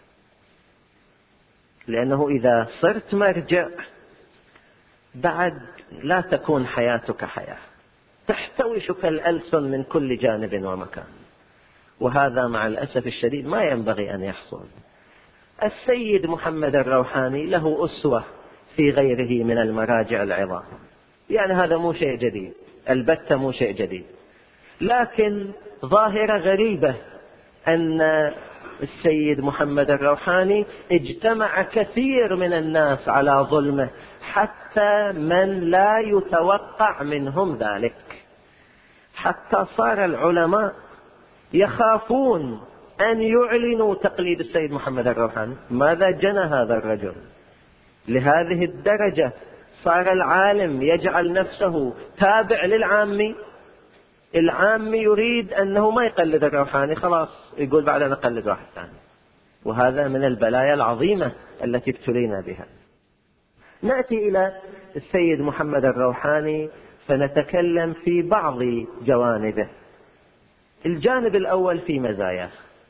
لأنه إذا صرت مرجع بعد لا تكون حياتك حياة، تحتوشك الألسن من كل جانب ومكان، وهذا مع الأسف الشديد ما ينبغي أن يحصل. السيد محمد الروحاني له أسوة في غيره من المراجع العظام، يعني هذا مو شيء جديد، البتة مو شيء جديد، لكن ظاهرة غريبة أن السيد محمد الروحاني اجتمع كثير من الناس على ظلمه، حتى من لا يتوقع منهم ذلك، حتى صار العلماء يخافون أن يعلنوا تقليد السيد محمد الروحاني. ماذا جنى هذا الرجل لهذه الدرجة؟ صار العالم يجعل نفسه تابع للعامي، العامي يريد أنه ما يقلد الروحاني، خلاص يقول بعد أن أقلد واحد ثاني، وهذا من البلايا العظيمة التي ابتلينا بها. نأتي إلى السيد محمد الروحاني فنتكلم في بعض جوانبه. الجانب الأول في مزاياه،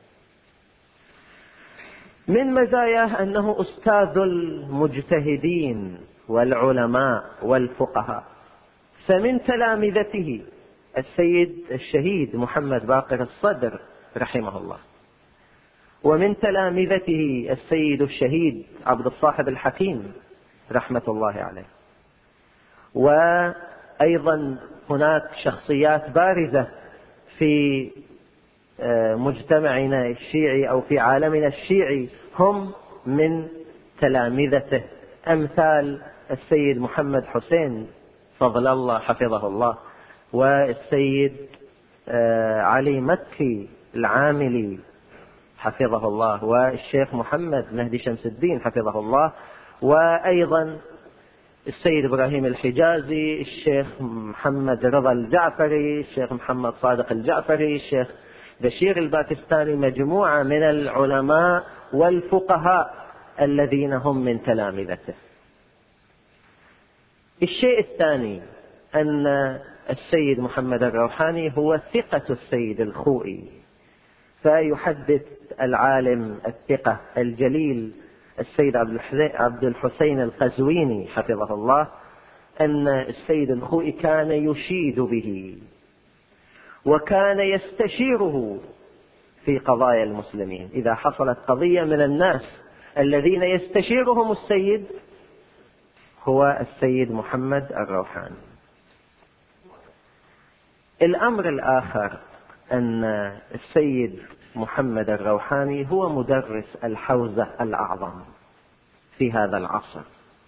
من مزاياه أنه أستاذ المجتهدين والعلماء والفقهاء، فمن تلامذته السيد الشهيد محمد باقر الصدر رحمه الله، ومن تلامذته السيد الشهيد عبد الصاحب الحكيم رحمة الله عليه. وأيضا هناك شخصيات بارزة في مجتمعنا الشيعي أو في عالمنا الشيعي هم من تلامذته، أمثال السيد محمد حسين فضل الله حفظه الله، والسيد علي مكي العاملي حفظه الله، والشيخ محمد مهدي شمس الدين حفظه الله، وأيضا السيد إبراهيم الحجازي، الشيخ محمد رضا الجعفري، الشيخ محمد صادق الجعفري، الشيخ بشير الباكستاني، مجموعة من العلماء والفقهاء الذين هم من تلامذته. الشيء الثاني أن السيد محمد الروحاني هو ثقة السيد الخوئي، فيحدث العالم الثقة الجليل السيد عبد الحسين القزويني حفظه الله أن السيد الخوئي كان يشيد به، وكان يستشيره في قضايا المسلمين. إذا حصلت قضية من الناس الذين يستشيرهم السيد هو السيد محمد الروحاني. الأمر الآخر أن السيد محمد الروحاني هو مدرس الحوزة الأعظم في هذا العصر.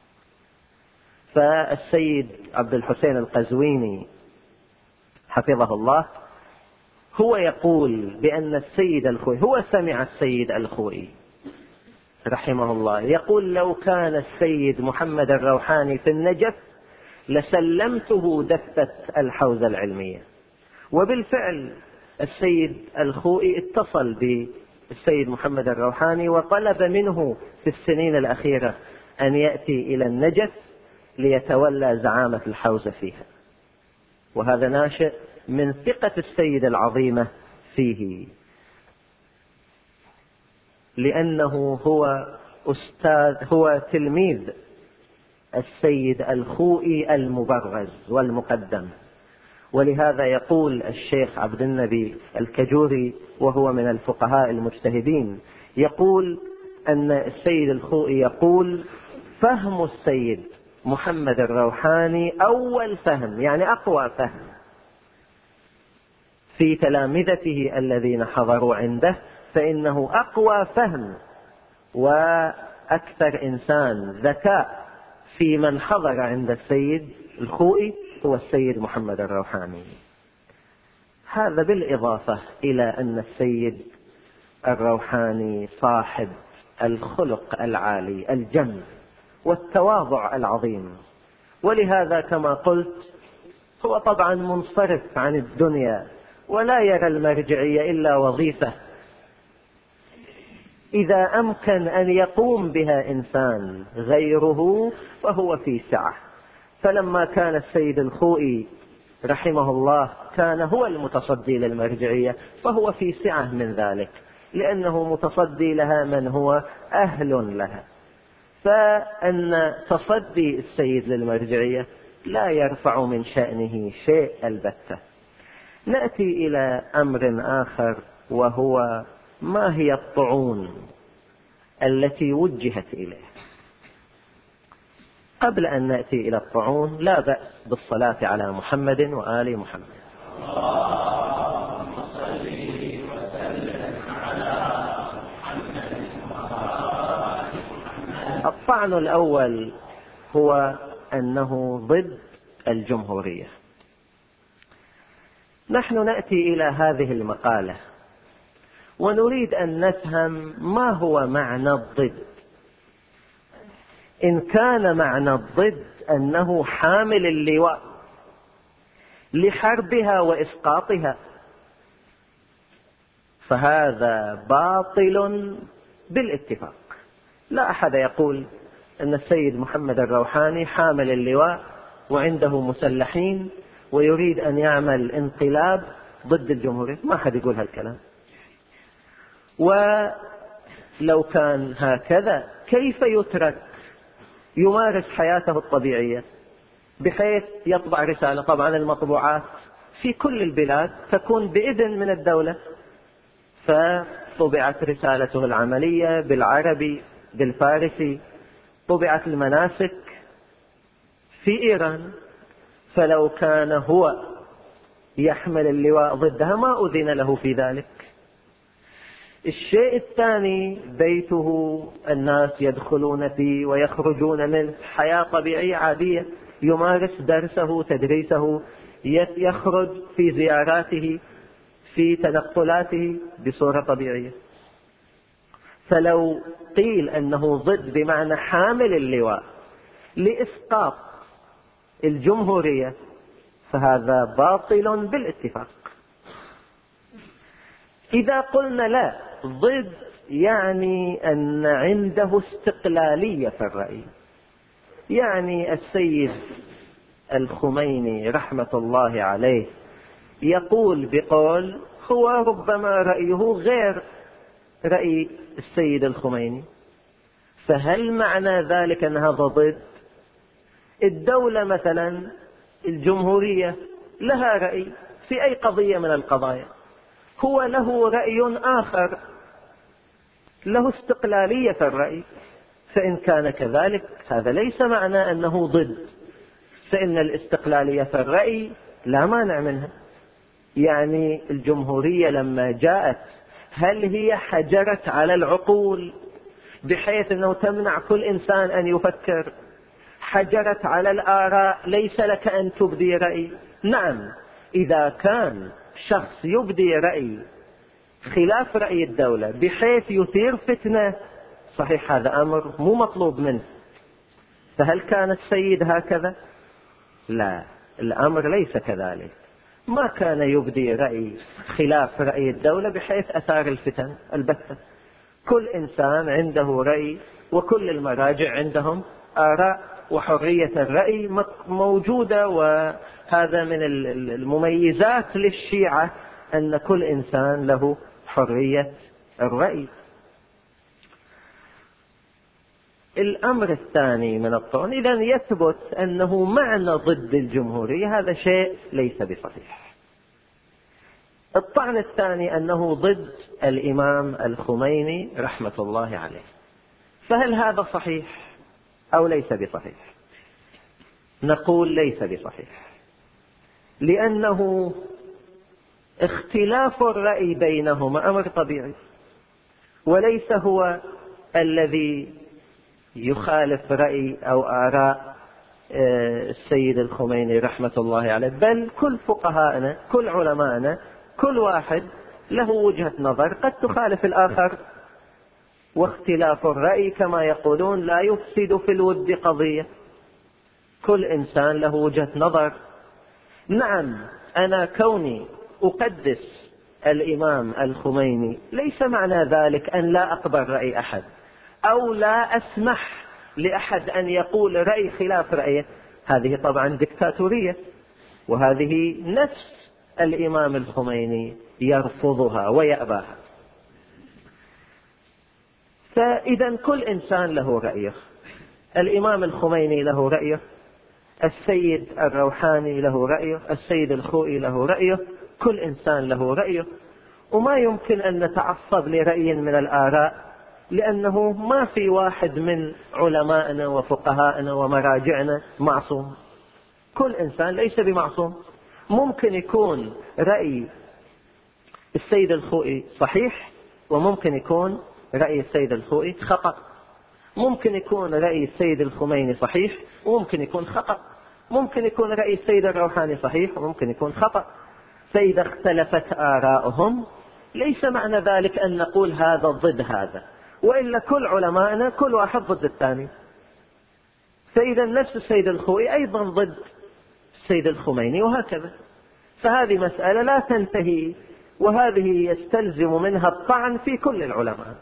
فالسيد عبد الحسين القزويني حفظه الله هو يقول بأن السيد الخوئي، هو سمع السيد الخوئي رحمه الله يقول: لو كان السيد محمد الروحاني في النجف لسلمته دفتة الحوزة العلمية، وبالفعل السيد الخوئي اتصل بالسيد محمد الروحاني وطلب منه في السنين الأخيرة أن يأتي إلى النجف ليتولى زعامة الحوزة فيها، وهذا ناشئ من ثقة السيد العظيمة فيه، لأنه هو أستاذ هو تلميذ السيد الخوئي المبرز والمقدم. ولهذا يقول الشيخ عبد النبي الكجوري وهو من الفقهاء المجتهدين، يقول أن السيد الخوئي يقول: فهم السيد محمد الروحاني أول فهم، يعني أقوى فهم في تلامذته الذين حضروا عنده، فإنه أقوى فهم وأكثر إنسان ذكاء في من حضر عند السيد الخوئي هو السيد محمد الروحاني. هذا بالإضافة إلى أن السيد الروحاني صاحب الخلق العالي الجم والتواضع العظيم، ولهذا كما قلت هو طبعا منصرف عن الدنيا ولا يرى المرجعية إلا وظيفة إذا أمكن أن يقوم بها إنسان غيره فهو في سعة. فلما كان السيد الخوئي رحمه الله كان هو المتصدي للمرجعية فهو في سعة من ذلك، لأنه متصدي لها من هو أهل لها. فأن تصدي السيد للمرجعية لا يرفع من شأنه شيء البتة. نأتي إلى أمر آخر، وهو ما هي الطعون التي وجهت إليه. قبل أن نأتي إلى الطعون لا بأس بالصلاة على محمد وآل محمد. الطعن الأول هو أنه ضد الجمهورية. نحن نأتي إلى هذه المقالة ونريد أن نفهم ما هو معنى الضد. إن كان معنى الضد أنه حامل اللواء لحربها وإسقاطها فهذا باطل بالاتفاق. لا أحد يقول أن السيد محمد الروحاني حامل اللواء وعنده مسلحين ويريد أن يعمل انقلاب ضد الجمهورية، ما أحد يقول هالكلام. ولو كان هكذا كيف يترك يمارس حياته الطبيعية بحيث يطبع رسالة؟ طبعا المطبوعات في كل البلاد تكون بإذن من الدولة، فطبعت رسالته العملية بالعربي بالفارسي، طبعت المناسك في إيران. فلو كان هو يحمل اللواء ضدها ما أذن له في ذلك. الشيء الثاني، بيته الناس يدخلون فيه ويخرجون منه، حياة طبيعية عادية، يمارس درسه تدريسه، يخرج في زياراته في تنقلاته بصورة طبيعية. فلو قيل أنه ضد بمعنى حامل اللواء لإسقاط الجمهورية فهذا باطل بالاتفاق. إذا قلنا لا، ضد يعني أن عنده استقلالية في الرأي، يعني السيد الخميني رحمة الله عليه يقول بقول هو ربما رأيه غير رأي السيد الخميني، فهل معنى ذلك أن هذا ضد؟ الدولة مثلا الجمهورية لها رأي في أي قضية من القضايا، هو له رأي آخر، له استقلالية في الرأي. فإن كان كذلك هذا ليس معنى أنه ضد، فإن الاستقلالية في الرأي لا مانع منها. يعني الجمهورية لما جاءت هل هي حجرت على العقول بحيث أنه تمنع كل إنسان أن يفكر؟ حجرت على الآراء، ليس لك أن تبدي رأي. نعم، إذا كان شخص يبدي رأي خلاف رأي الدولة بحيث يثير فتنة، صحيح هذا أمر مو مطلوب منه. فهل كان السيد هكذا؟ لا، الأمر ليس كذلك. ما كان يبدي رأي خلاف رأي الدولة بحيث أثار الفتن البتة. كل إنسان عنده رأي، وكل المراجع عندهم آراء، وحرية الرأي موجودة. وهذا من المميزات للشيعة أن كل إنسان له حرية الرأي. الأمر الثاني من الطعن، إذن يثبت أنه معنى ضد الجمهورية، هذا شيء ليس بصحيح. الطعن الثاني أنه ضد الإمام الخميني رحمة الله عليه، فهل هذا صحيح أو ليس بصحيح؟ نقول ليس بصحيح، لأنه اختلاف الرأي بينهما أمر طبيعي، وليس هو الذي يخالف رأي أو آراء السيد الخميني رحمة الله عليه، بل كل فقهاءنا كل علماءنا كل واحد له وجهة نظر قد تخالف الآخر. واختلاف الرأي كما يقولون لا يفسد في الود قضية، كل إنسان له وجهة نظر. نعم، أنا كوني أقدس الإمام الخميني ليس معنى ذلك أن لا أقبل رأي أحد، أو لا أسمح لأحد أن يقول رأي خلاف رأيه. هذه طبعا دكتاتورية، وهذه نفس الإمام الخميني يرفضها ويأباها. فإذا كل إنسان له رأيه، الإمام الخميني له رأيه، السيد الروحاني له رأيه، السيد الخوئي له رأيه، كل إنسان له رأيه. وما يمكن أن نتعصب لرأي من الآراء، لأنه ما في واحد من علمائنا وفقهائنا ومراجعنا معصوم، كل إنسان ليس بمعصوم. ممكن يكون رأي السيد الخوئي صحيح، وممكن يكون رأي السيد الخوئي خطأ. ممكن يكون رأي السيد الخميني صحيح، وممكن يكون خطأ. ممكن يكون رأي السيد الروحاني صحيح، وممكن يكون خطأ. فإذا اختلفت آراؤهم ليس معنى ذلك أن نقول هذا ضد هذا، وإلا كل علماءنا كل واحد ضد الثاني. فإذا نفس السيد الخوئي أيضا ضد السيد الخميني، وهكذا. فهذه مسألة لا تنتهي، وهذه يستلزم منها الطعن في كل العلماء.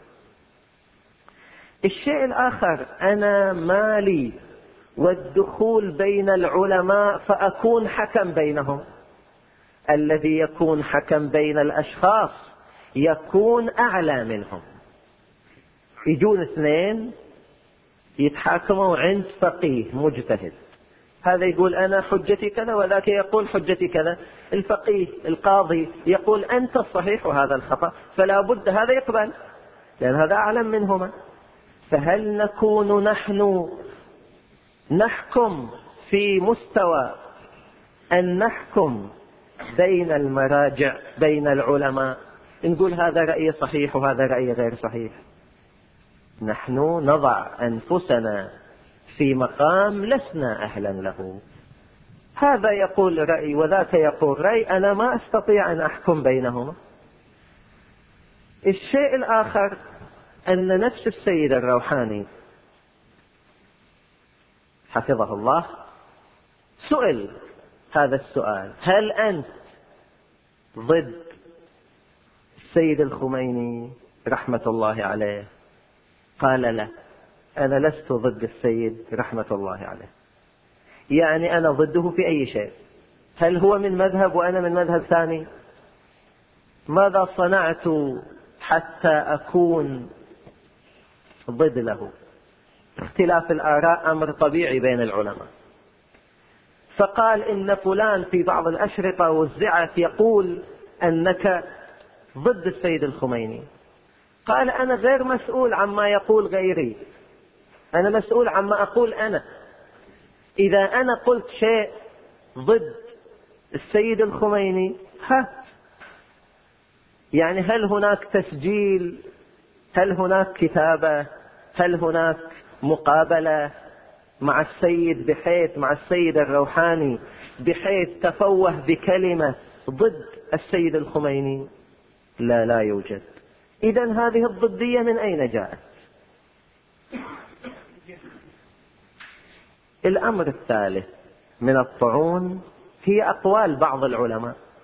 الشيء الآخر، أنا مالي والدخول بين العلماء فأكون حكم بينهم. الذي يكون حكم بين الأشخاص يكون أعلى منهم. يجون اثنين يتحاكموا عند فقيه مجتهد، هذا يقول أنا حجتي كذا، وذاك يقول حجتي كذا. الفقيه القاضي يقول أنت الصحيح وهذا الخطأ، فلا بد هذا يقبل لأن هذا أعلم منهما. فهل نكون نحن نحكم في مستوى أن نحكم بين المراجع بين العلماء، نقول هذا رأي صحيح وهذا رأي غير صحيح؟ نحن نضع أنفسنا في مقام لسنا أهلا له. هذا يقول رأي وذاك يقول رأي، أنا ما أستطيع أن أحكم بينهما. الشيء الآخر أن نفس السيد الروحاني حفظه الله سئل هذا السؤال: هل أنت ضد السيد الخميني رحمة الله عليه؟ قال لا، أنا لست ضد السيد رحمة الله عليه. يعني أنا ضده في أي شيء. هل هو من مذهب وأنا من مذهب ثاني؟ ماذا صنعت حتى أكون ضد له؟ اختلاف الآراء أمر طبيعي بين العلماء. فقال إن فلان في بعض الأشرطة وزعت يقول أنك ضد السيد الخميني. قال أنا غير مسؤول عما يقول غيري، أنا مسؤول عما أقول أنا. إذا أنا قلت شيء ضد السيد الخميني، ها يعني هل هناك تسجيل؟ هل هناك كتابة؟ هل هناك مقابلة مع السيد بحيث مع السيد الروحاني بحيث تفوه بكلمة ضد السيد الخميني؟ لا، لا يوجد. إذن هذه الضدية من أين جاءت؟ الأمر الثالث من الطعون هي أقوال بعض العلماء.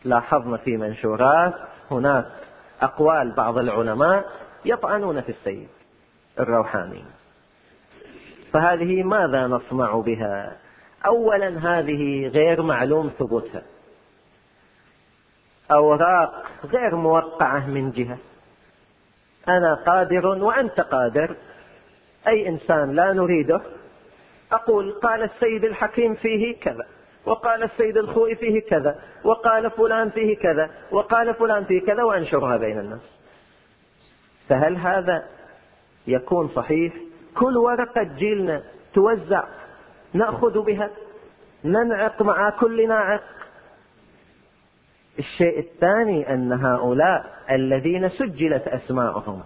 لاحظنا في منشورات هناك أقوال بعض العلماء يطعنون في السيد الروحاني، فهذه ماذا نصنع بها؟ أولا هذه غير معلوم ثبوتها، أوراق غير موقعة من جهة، أنا قادر وأنت قادر، أي إنسان لا نريده أقول قال السيد الحكيم فيه كذا، وقال السيد الخوئي فيه كذا، وقال فلان فيه كذا، وقال فلان فيه كذا، وأنشرها بين الناس. فهل هذا يكون صحيح؟ كل ورقة جيلنا توزع نأخذ بها، ننعق مع كل ناعق. الشيء الثاني أن هؤلاء الذين سجلت أسماءهم،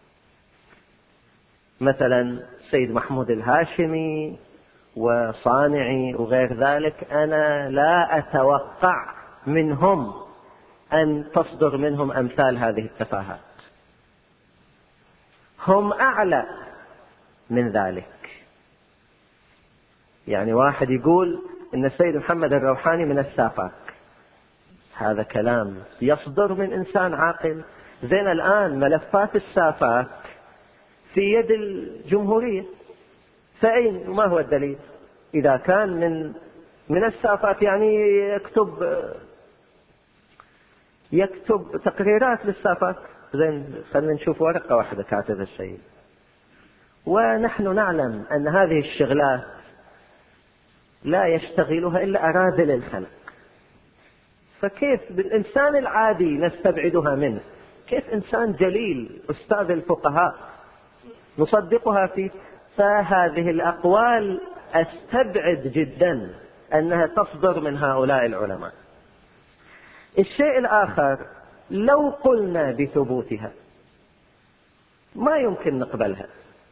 مثلا سيد محمود الهاشمي وصانعي وغير ذلك، أنا لا أتوقع منهم أن تصدر منهم أمثال هذه التفاهات، هم أعلى من ذلك. يعني واحد يقول إن السيد محمد الروحاني من السافاك، هذا كلام يصدر من إنسان عاقل؟ زين الآن ملفات السافاك في يد الجمهورية، فأين ما هو الدليل؟ إذا كان من من السافاك يعني يكتب يكتب تقريرات للسافاك. زين خلينا نشوف ورقة واحدة كاتب السيد. ونحن نعلم أن هذه الشغلات لا يشتغلها إلا أراذل الخلق، فكيف بالإنسان العادي نستبعدها منه؟ كيف إنسان جليل أستاذ الفقهاء نصدقها فيه؟ فهذه الأقوال أستبعد جدا أنها تصدر من هؤلاء العلماء. الشيء الآخر، لو قلنا بثبوتها ما يمكن نقبلها،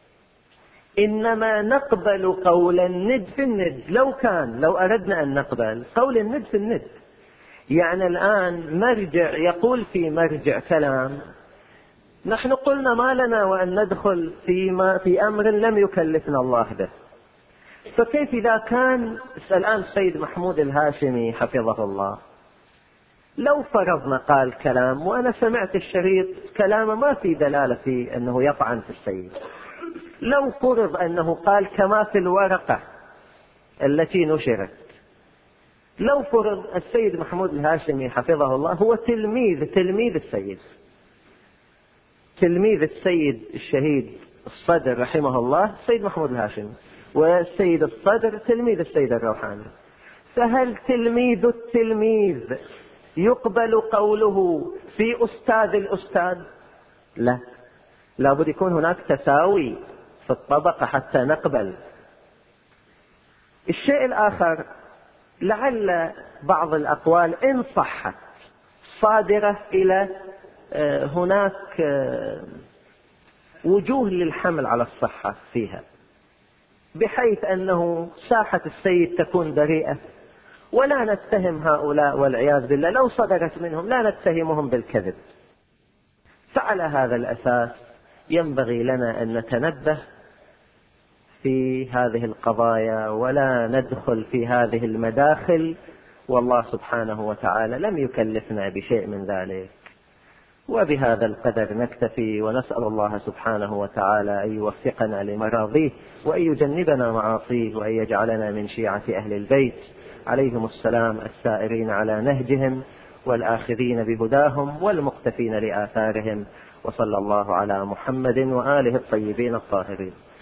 إنما نقبل قول الند في الند. لو كان لو أردنا أن نقبل قول الند في الند، يعني الآن مرجع يقول في مرجع كلام، نحن قلنا ما لنا وأن ندخل فيما في أمر لم يكلفنا الله به، فكيف إذا كان الآن السيد محمود الهاشمي حفظه الله لو فرضنا قال كلام وأنا سمعت الشريط كلامه ما في دلالة في أنه يطعن في السيد، لو فرض أنه قال كما في الورقة التي نشرت، لو فرض السيد محمود الهاشمي حفظه الله هو تلميذ تلميذ السيد تلميذ السيد الشهيد الصدر رحمه الله السيد محمود الهاشمي، والسيد الصدر تلميذ السيد الروحاني، فهل تلميذ التلميذ يقبل قوله في أستاذ الأستاذ؟ لا، لابد يكون هناك تساوي في الطبقة حتى نقبل. الشيء الآخر، لعل بعض الأقوال إن صحت صادرة إلى هناك وجوه للحمل على الصحة فيها، بحيث أنه ساحة السيد تكون بريئة ولا نتهم هؤلاء والعياذ بالله، لو صدرت منهم لا نتهمهم بالكذب. فعلى هذا الأساس ينبغي لنا أن نتنبه في هذه القضايا ولا ندخل في هذه المداخل، والله سبحانه وتعالى لم يكلفنا بشيء من ذلك. وبهذا القدر نكتفي، ونسأل الله سبحانه وتعالى أن يوفقنا لمراضيه وأن يجنبنا معاصيه وأن يجعلنا من شيعة أهل البيت عليهم السلام السائرين على نهجهم والآخذين بهداهم والمقتفين لآثارهم، وصلى الله على محمد وآله الطيبين الطاهرين.